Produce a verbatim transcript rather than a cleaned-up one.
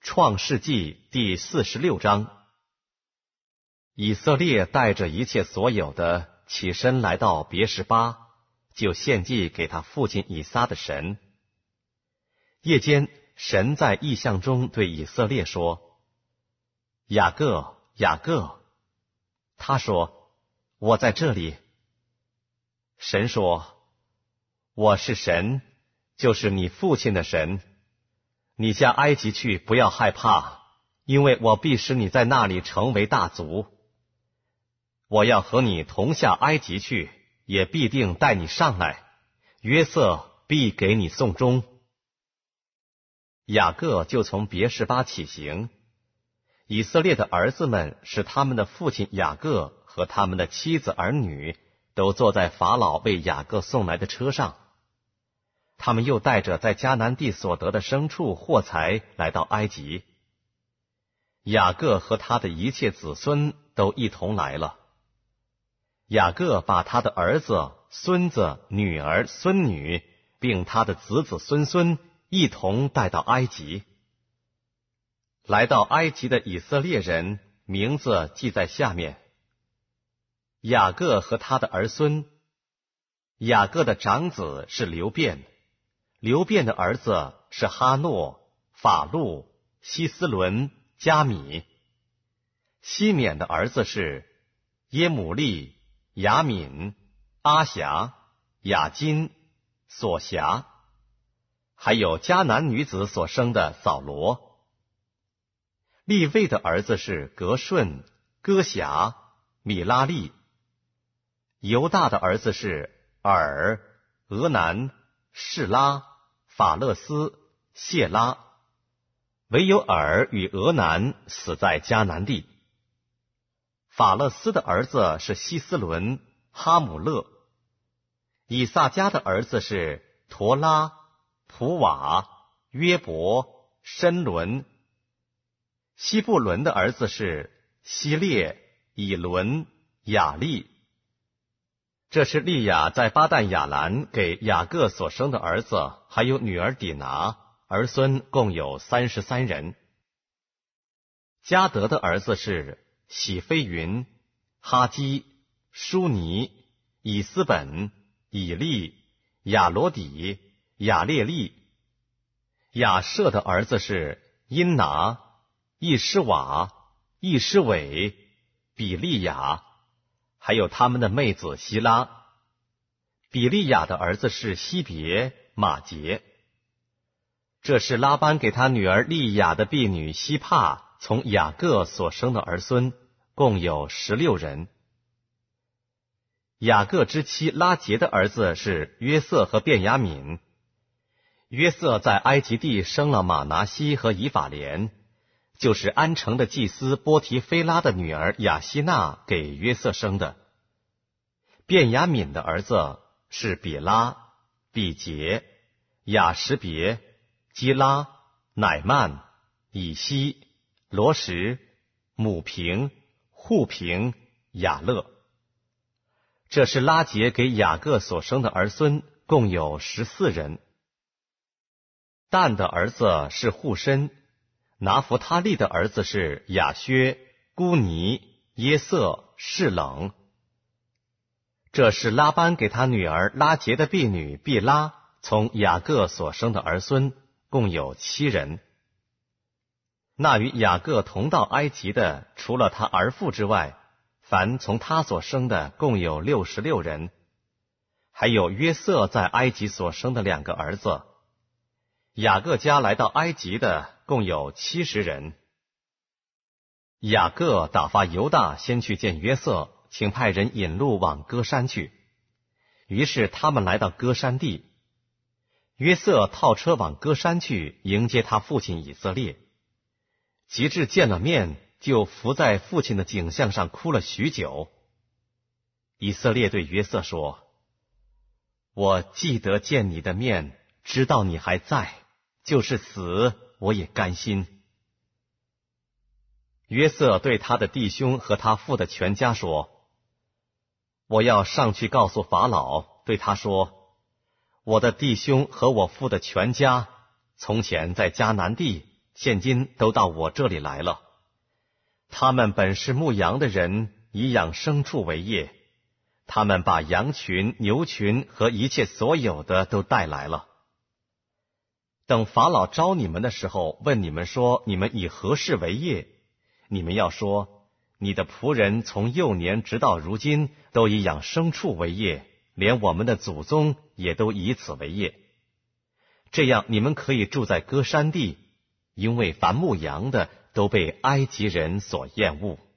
创世纪第四十六章。以色列带着一切所有的起身来到别是巴，就献祭给他父亲以撒的神。夜间，神在异象中对以色列说：雅各，雅各。他说：我在这里。神说：我是神，就是你父亲的神。你下埃及去，不要害怕，因为我必使你在那里成为大族。我要和你同下埃及去，也必定带你上来，约瑟必给你送终。雅各就从别是巴起行，以色列的儿子们使他们的父亲雅各和他们的妻子儿女都坐在法老为雅各送来的车上。他们又带着在迦南地所得的牲畜货财来到埃及。雅各和他的一切子孙都一同来了。雅各把他的儿子、孙子、女儿、孙女，并他的子子孙孙一同带到埃及。来到埃及的以色列人名字记在下面。雅各和他的儿孙。雅各的长子是流便，流便的儿子是哈诺、法路、希斯伦、加米。西缅的儿子是耶母利、雅敏、阿辖、雅金、索辖，还有迦南女子所生的扫罗。利未的儿子是革顺、歌辖、米拉利。犹大的儿子是尔、俄南、示拉、法勒斯、谢拉。唯有尔与俄南死在迦南地。法勒斯的儿子是希斯伦、哈姆勒。以萨迦的儿子是陀拉、普瓦、约伯、申伦。希布伦的儿子是希列、以伦、雅利。这是利亚在巴旦亚兰给雅各所生的儿子，还有女儿底拿，儿孙共有三十三人。迦得的儿子是喜非云、哈基、舒尼、以斯本、以利、亚罗底、亚列利。亚舍的儿子是因拿、易施瓦、易施伟、比利亚，还有他们的妹子希拉。比利亚的儿子是希别、马杰。这是拉班给他女儿利亚的婢女希帕从雅各所生的儿孙，共有十六人。雅各之妻拉结的儿子是约瑟和便雅悯。约瑟在埃及地生了马拿西和以法莲，就是安城的祭司波提菲拉的女儿雅西娜给约瑟生的。便雅悯的儿子是比拉、比杰、雅什别、基拉、乃曼、以西、罗什、母平、户平、雅勒。这是拉结给雅各所生的儿孙，共有十四人。但的儿子是户申。拿弗他利的儿子是亚薛、孤尼、耶瑟、示冷。这是拉班给他女儿拉结的婢女毕拉从雅各所生的儿孙，共有七人。那与雅各同到埃及的，除了他儿妇之外，凡从他所生的共有六十六人，还有约瑟在埃及所生的两个儿子。雅各家来到埃及的共有七十人。雅各打发犹大先去见约瑟，请派人引路往歌山去。于是他们来到歌山地。约瑟套车往歌山去迎接他父亲以色列。及至见了面，就伏在父亲的颈项上哭了许久。以色列对约瑟说：我记得见你的面，知道你还在，就是死我也甘心。约瑟对他的弟兄和他父的全家说：我要上去告诉法老，对他说：我的弟兄和我父的全家从前在迦南地现今都到我这里来了。他们本是牧羊的人，以养牲畜为业，他们把羊群、牛群和一切所有的都带来了。等法老招你们的时候，问你们说，你们以何事为业？你们要说，你的仆人从幼年直到如今，都以养牲畜为业，连我们的祖宗也都以此为业。这样你们可以住在歌珊地，因为凡牧羊的都被埃及人所厌恶。